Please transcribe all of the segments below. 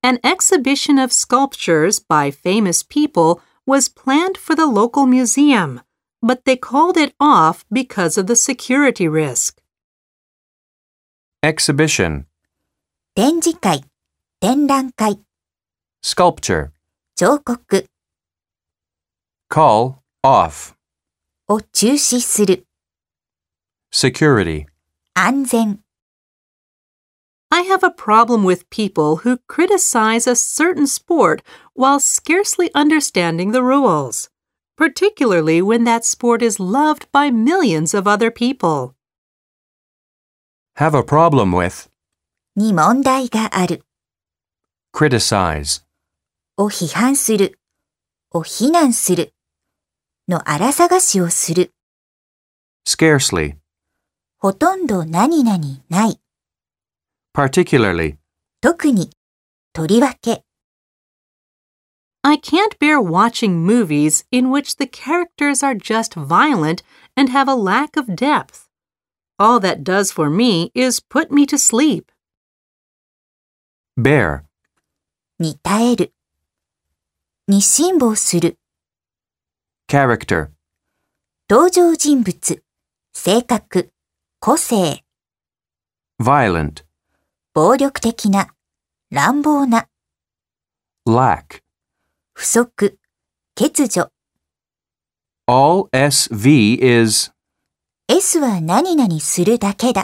An exhibition of sculptures by famous people was planned for the local museum, but they called it off because of the security risk. Exhibition, 展示会、展覧会、 sculpture, 彫刻 call, off, を中止する、 security. 安全。 I have a problem with people who criticize a certain sport while scarcely understanding the rules, particularly when that sport is loved by millions of other people. Have a problem with, に問題がある、 criticize, を批判する、を非難する、の荒探しをする、 scarcely, ほとんど何々ない、 particularly. 特に、とりわけ。 I can't bear watching movies in which the characters are just violent and have a lack of depth. All that does for me is put me to sleep. Bear, に耐える、に辛抱する、 character, 登場人物、性格、個性、 violent, 暴力的な、乱暴な、 lack. 不足、欠如。 All SV is, S は何々するだけだ。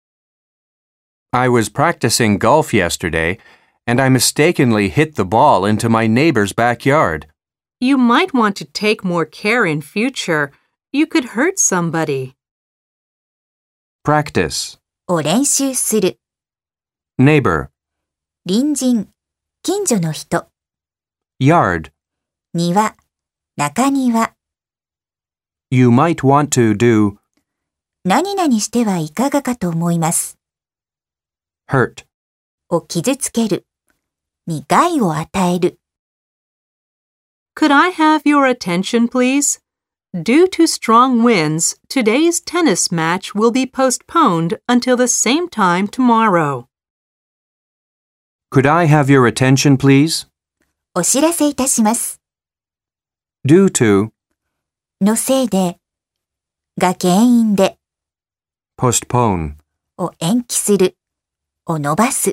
I was practicing golf yesterday, and I mistakenly hit the ball into my neighbor's backyard. You might want to take more care in future. You could hurt somebody. Practice, を練習する。 neighbor, 隣人、近所の人。 yard. 庭、中庭。 You might want to do, 何々してはいかがかと思います。 hurt. を傷つける。に害を与える。 Could I have your attention, please? Due to strong winds, today's tennis match will be postponed until the same time tomorrow. Could I have your attention, please? お知らせいたします。 Due to, のせいで、が原因で、 postpone. を延期する。を延ばす。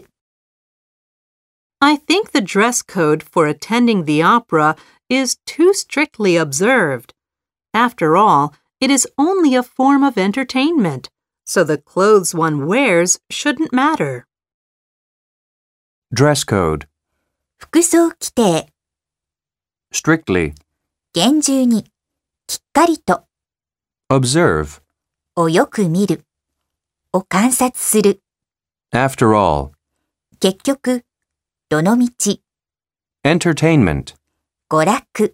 I think the dress code for attending the opera is too strictly observed. After all, it is only a form of entertainment, so the clothes one wears shouldn't matter. Dress code, 服装規定。 strictly, 厳重に、きっかりと、 observe. をよく見る。を観察する。 After all, 結局、どのみち、 entertainment. 娯楽。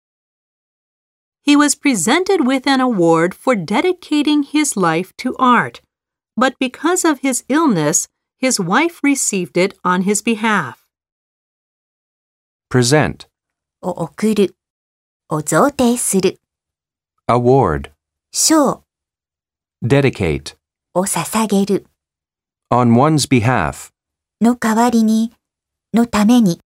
He was presented with an award for dedicating his life to art, but because of his illness, his wife received it on his behalf. Present, を贈る。を贈呈する。 award. 賞。 Dedicate, を捧げる。 on one's behalf. の代わりに、のために。